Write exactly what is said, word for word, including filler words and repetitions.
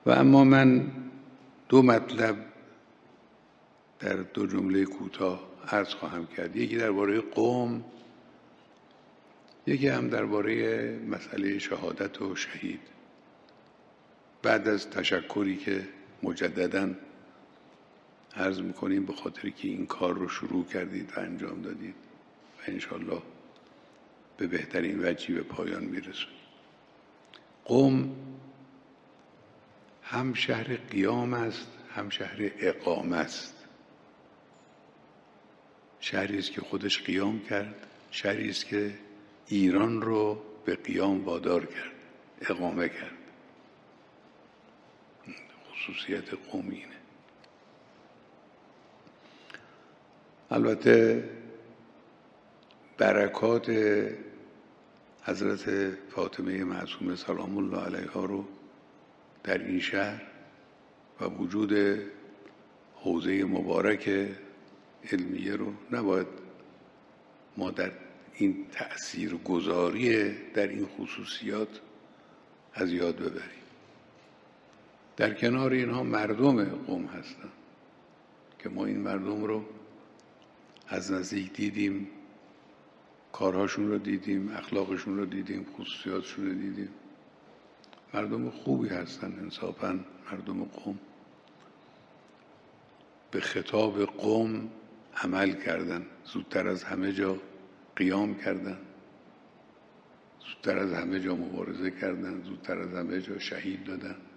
و اما من دو مطلب در دو جمله کوتاه عرض خواهم کرد. یکی درباره قم، یکی هم درباره مسئله شهادت و شهید، بعد از تشکری که مجدداً عرض میکنیم به خاطر که این کار رو شروع کردید و انجام دادید و انشالله به بهترین وجهی به پایان میرسونید. قم هم شهر قیام است، هم شهر اقامه است. شهری است که خودش قیام کرد، شهری است که ایران رو به قیام وادار کرد، اقامه کرد. خصوصیت قم اینه. البته برکات حضرت فاطمه معصومه سلام الله علیها رو در این شهر و وجود حوزه مبارک علمیه رو نباید ما در این تأثیر گذاری در این خصوصیات از یاد ببریم. در کنار اینها مردم قم هستند که ما این مردم رو از نزدیک دیدیم، کارهاشون رو دیدیم، اخلاقشون رو دیدیم، خصوصیاتشون رو دیدیم. مردم خوبی هستن انصافاً. مردم قم به خطاب قم عمل کردن، زودتر از همه جا قیام کردن، زودتر از همه جا مبارزه کردن، زودتر از همه جا شهید دادن.